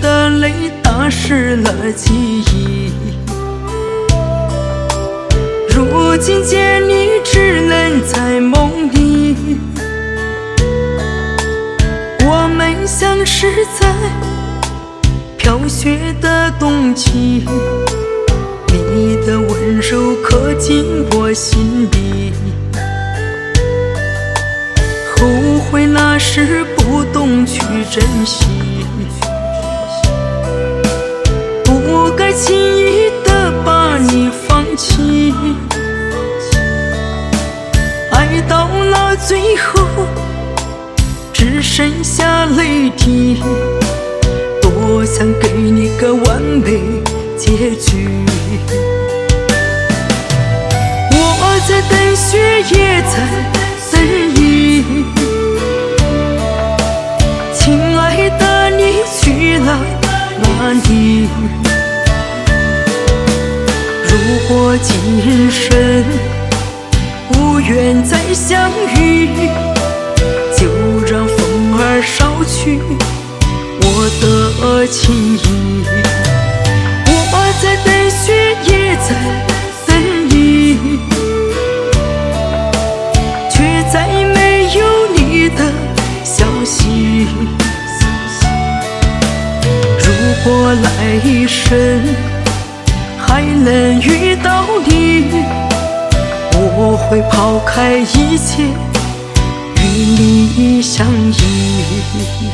的泪打湿了记忆。如今见你只能在梦里，我们相识在飘雪的冬季，你的温柔刻进我心底。后悔那时不懂去珍惜，不该轻易的把你放弃。爱到了最后只剩下泪滴，多想给你个完美结局。我在等雪，也在等你，亲爱的，你去了哪里？如果今生无缘再相遇，就让风儿捎去我的情意。我在等雪，也在等你，却再没有你的消息。如果来生还能遇到你，我会抛开一切与你相依。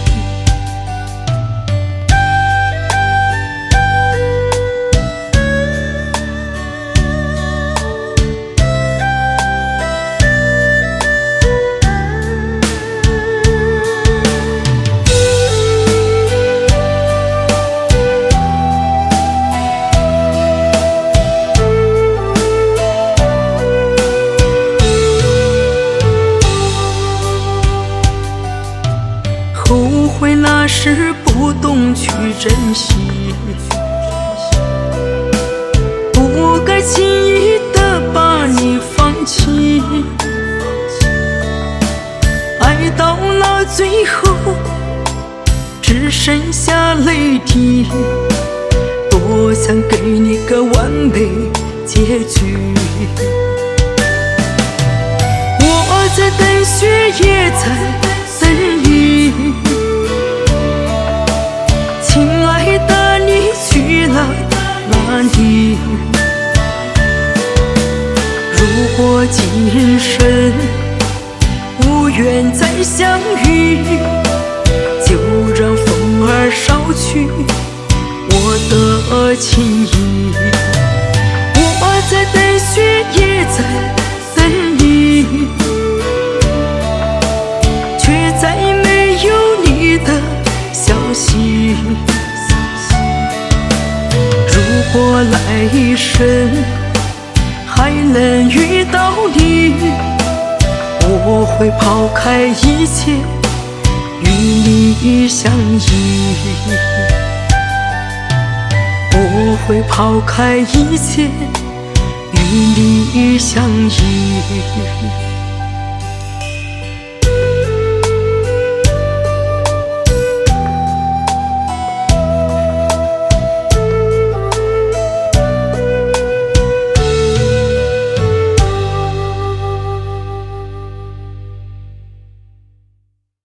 后悔那时不懂去珍惜，不该轻易的把你放弃。爱到了最后只剩下泪滴，多想给你个完美结局。我在等雪，也在等你，亲爱的，你去了哪里？如果今生无缘再相遇，就让风儿捎去我的情意。我在等雪，也在等你，却再没有你的消息。如果来生还能遇到你，我会抛开一切与你相依。我会抛开一切与你相依。